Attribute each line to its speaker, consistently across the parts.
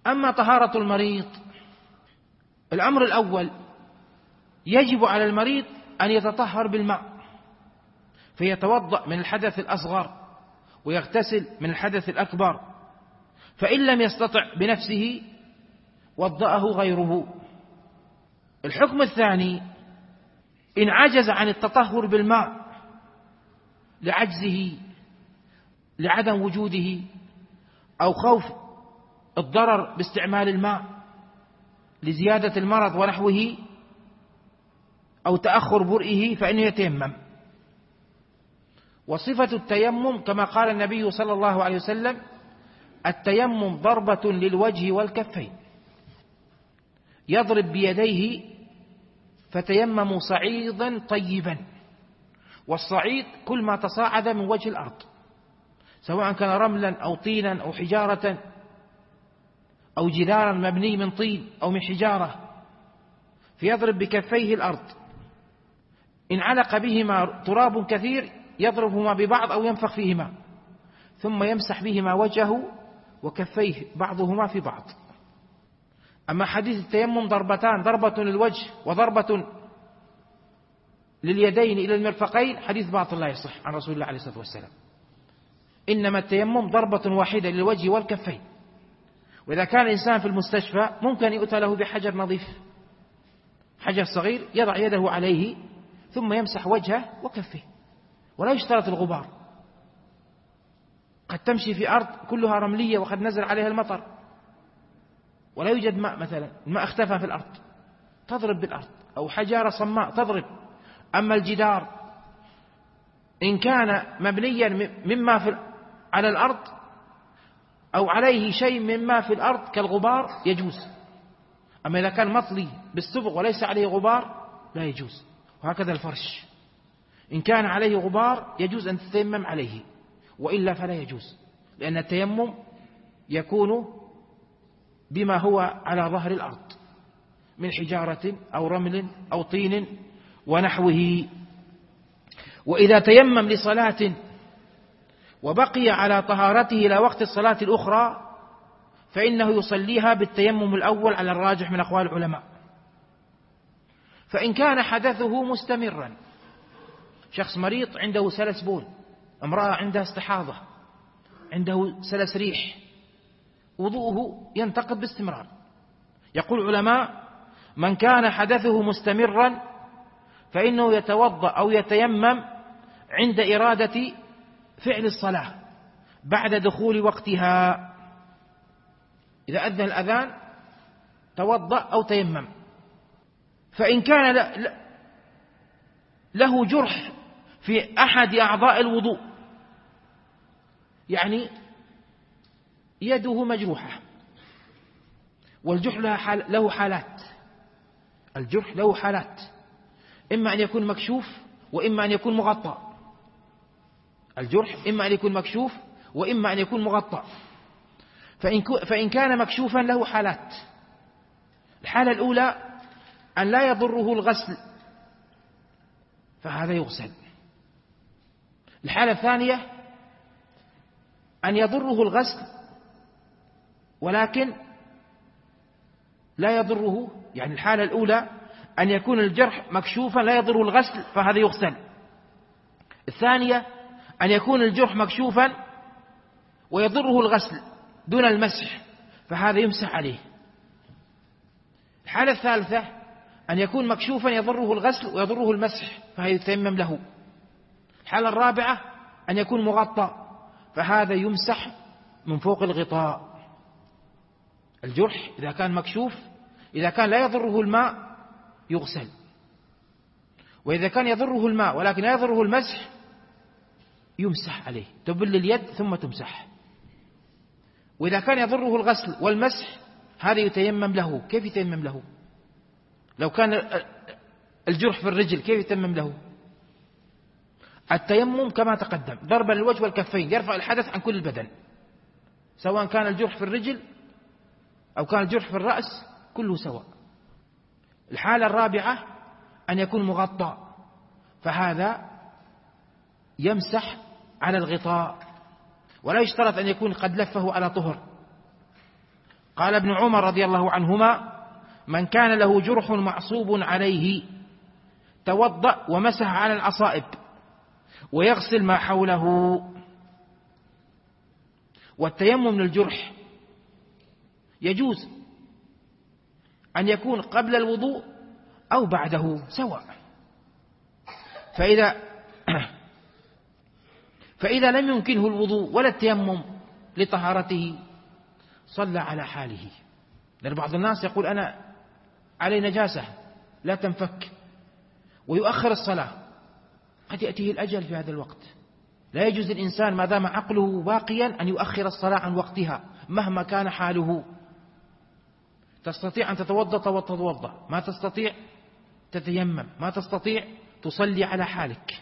Speaker 1: أما طهارة المريض، الأمر الأول يجب على المريض أن يتطهر بالماء، فيتوضأ من الحدث الأصغر ويغتسل من الحدث الأكبر، فإن لم يستطع بنفسه وضأه غيره. الحكم الثاني: إن عجز عن التطهر بالماء لعجزه، لعدم وجوده، أو خوف الضرر باستعمال الماء لزيادة المرض ونحوه، أو تأخر برئه، فإنه يتيمم. وصفة التيمم كما قال النبي صلى الله عليه وسلم: التيمم ضربة للوجه والكفين، يضرب بيديه فتيمموا صعيدا طيبا. والصعيد كل ما تصاعد من وجه الأرض، سواء كان رملا أو طينا أو حجارة أو جدارا مبني من طين أو من حجارة، فيضرب بكفيه الأرض. إن علق بهما تراب كثير يضربهما ببعض أو ينفخ فيهما، ثم يمسح بهما وجهه وكفيه بعضهما في بعض. أما حديث التيمم ضربتان، ضربة للوجه وضربة لليدين إلى المرفقين، حديث باطل لا يصح عن رسول الله عليه الصلاة والسلام. إنما التيمم ضربة واحدة للوجه والكفين. وإذا كان الإنسان في المستشفى ممكن يؤتى له بحجر نظيف، حجر صغير، يضع يده عليه ثم يمسح وجهه وكفيه، ولا يشترط الغبار. قد تمشي في أرض كلها رملية وقد نزل عليها المطر ولا يوجد ماء، مثلا الماء اختفى في الأرض، تضرب بالأرض، أو حجارة صماء تضرب. أما الجدار إن كان مبنيا مما على الأرض أو عليه شيء مما في الأرض كالغبار يجوز. أما إذا كان مطلي بالصبغ وليس عليه غبار لا يجوز. وهكذا الفرش إن كان عليه غبار يجوز أن تتيمم عليه، وإلا فلا يجوز، لأن التيمم يكون بما هو على ظهر الأرض من حجارة أو رمل أو طين ونحوه. وإذا تيمم لصلاة وبقي على طهارته إلى وقت الصلاة الأخرى، فإنه يصليها بالتيمم الأول على الراجح من أقوال العلماء. فإن كان حدثه مستمرا، شخص مريض عنده سلس بول، امرأة عندها استحاضة، عنده سلس ريح، وضوءه ينتقض باستمرار. يقول العلماء: من كان حدثه مستمرا فإنه يتوضأ أو يتيمم عند إرادة فعل الصلاة بعد دخول وقتها. إذا أذن الأذان توضأ أو تيمم. فإن كان له جرح في أحد أعضاء الوضوء، يعني يده مجروحة، والجرح له حالات، الجرح له حالات، إما أن يكون مكشوف وإما أن يكون مغطى. الجرح إما أن يكون مكشوف وإما أن يكون مغطى. فإن كان مكشوفا له حالات. الحالة الأولى أن لا يضره الغسل، فهذا يغسل. الحالة الثانية أن يضره الغسل ولكن لا يضره، يعني الحالة الأولى أن يكون الجرح مكشوفا لا يضره الغسل، فهذا يغسل. الثانية أن يكون الجرح مكشوفا ويضره الغسل دون المسح، فهذا يمسح عليه. الحالة الثالثة أن يكون مكشوفا يضره الغسل ويضره المسح، فهذا يتيمم له. الحالة الرابعة أن يكون مغطى، فهذا يمسح من فوق الغطاء. الجرح إذا كان مكشوف، إذا كان لا يضره الماء يغسل، وإذا كان يضره الماء ولكن لا يضره المسح يمسح عليه، تبل اليد ثم تمسح. وإذا كان يضره الغسل والمسح هذا يتيمم له. كيف يتيمم له؟ لو كان الجرح في الرجل كيف يتيمم له؟ التيمم كما تقدم، ضربا للوجه والكفين، يرفع الحدث عن كل البدن، سواء كان الجرح في الرجل أو كان الجرح في الرأس، كله سواء. الحالة الرابعة أن يكون مغطى، فهذا يمسح على الغطاء، ولا يشترط أن يكون قد لفه على طهر. قال ابن عمر رضي الله عنهما: من كان له جرح معصوب عليه توضأ ومسح على العصائب ويغسل ما حوله. والتيمم للجرح يجوز أن يكون قبل الوضوء أو بعده سواء. فإذا لم يمكنه الوضوء ولا التيمم لطهارته صلى على حاله. لأن بعض الناس يقول: أنا علي نجاسة لا تنفك، ويؤخر الصلاة، قد يأتيه الأجل في هذا الوقت. لا يجوز الإنسان ما دام عقله باقيا أن يؤخر الصلاة عن وقتها مهما كان حاله. تستطيع أن تتوضأ وتتوضأ، ما تستطيع تتيمم، ما تستطيع تصلي على حالك.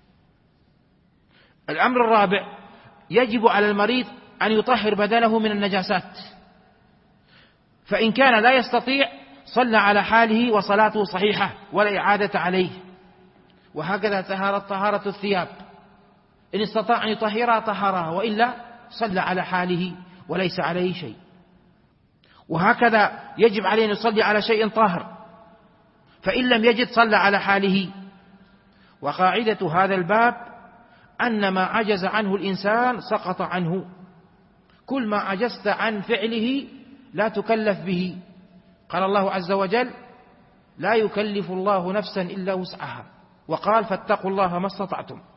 Speaker 1: الأمر الرابع: يجب على المريض أن يطهر بدنه من النجاسات، فإن كان لا يستطيع صلى على حاله وصلاته صحيحة ولا إعادة عليه. وهكذا طهارة الثياب، إن استطاع أن يطهرها طهرها، وإلا صلى على حاله وليس عليه شيء. وهكذا يجب عليه أن يصلي على شيء طاهر، فإن لم يجد صلى على حاله. وقاعدة هذا الباب أن ما عجز عنه الإنسان سقط عنه. كل ما عجزت عن فعله لا تكلف به. قال الله عز وجل: لا يكلف الله نفسا إلا وسعها، وقال: فاتقوا الله ما استطعتم.